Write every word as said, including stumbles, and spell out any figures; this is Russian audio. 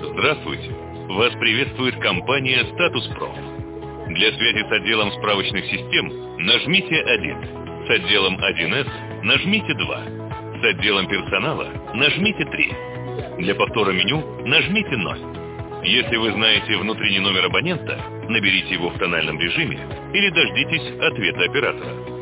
Здравствуйте! Вас приветствует компания «Статус.Проф». Для связи с отделом справочных систем нажмите один. С отделом один эс нажмите два. С отделом персонала нажмите три. Для повтора меню нажмите ноль. Если вы знаете внутренний номер абонента, наберите его в тональном режиме или дождитесь ответа оператора.